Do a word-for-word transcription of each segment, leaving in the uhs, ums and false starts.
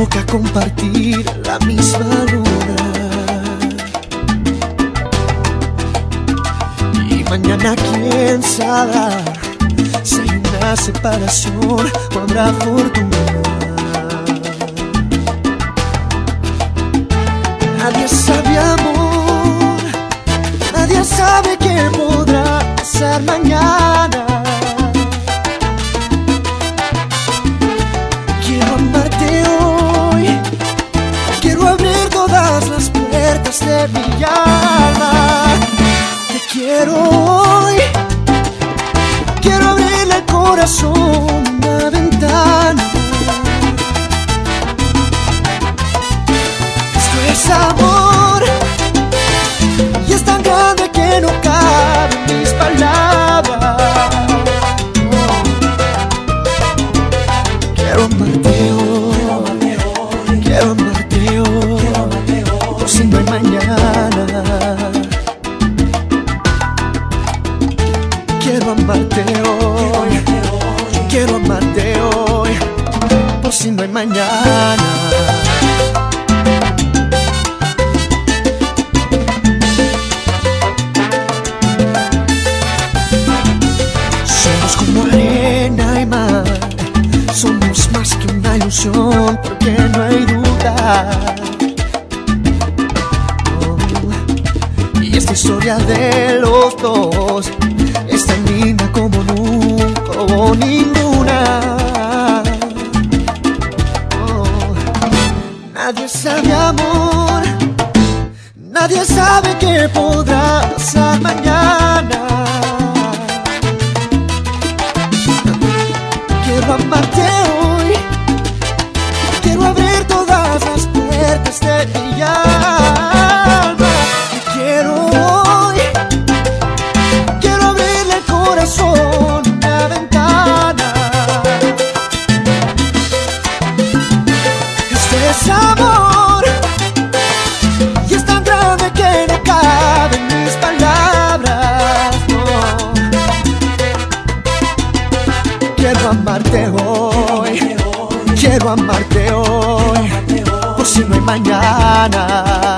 toca compartir la misma luna. Y mañana quién sabe si hay una separación o habrá fortuna. Nadie sabe, amor, nadie sabe qué podrá pasar mañana. Quiero amarte hoy, quiero abrir todas las puertas de mi alma. Te quiero hoy, quiero abrirle el corazón una ventana. Esto es amor y es tan grande que no caben mis palabras. Quiero amarte hoy, quiero amarte hoy, por si no hay mañana. Quiero amarte hoy, quiero amarte hoy, por si no hay mañana. Somos como arena y mar, somos más que una ilusión, porque no hay duda. Oh, y esta historia de los dos es tan linda como nunca hubo ninguna. Oh, nadie sabe, amor, nadie sabe qué podrá pasar mañana. Quiero amarte hoy, quiero abrir todas las puertas de mi alma. Te quiero hoy, quiero abrirle el corazón una ventana. Este es amor y es tan grande que no caben mis palabras. No. Quiero amarte hoy, quiero amarte hoy, por si no hay mañana.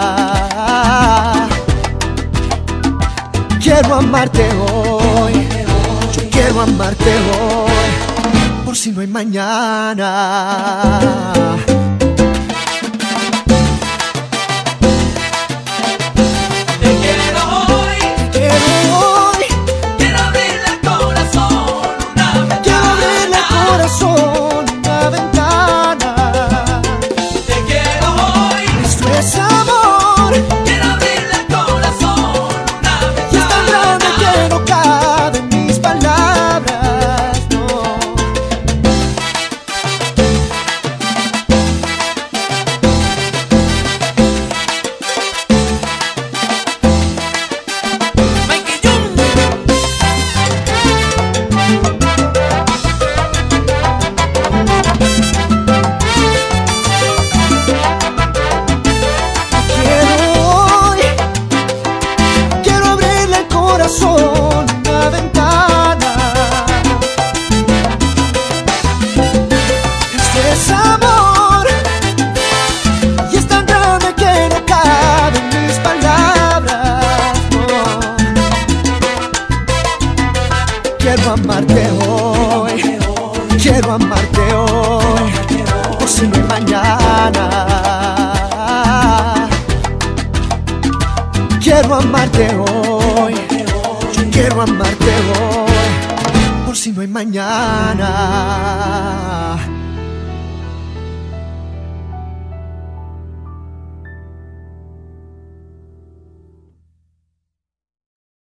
Quiero amarte hoy, yo quiero amarte hoy, por si no hay mañana. Una ventana. Este es amor y es tan grande que no caben mis palabras. No. Quiero amarte hoy, quiero amarte hoy, por si no hay mañana. Quiero amarte hoy, quiero amarte hoy, por si no hay mañana.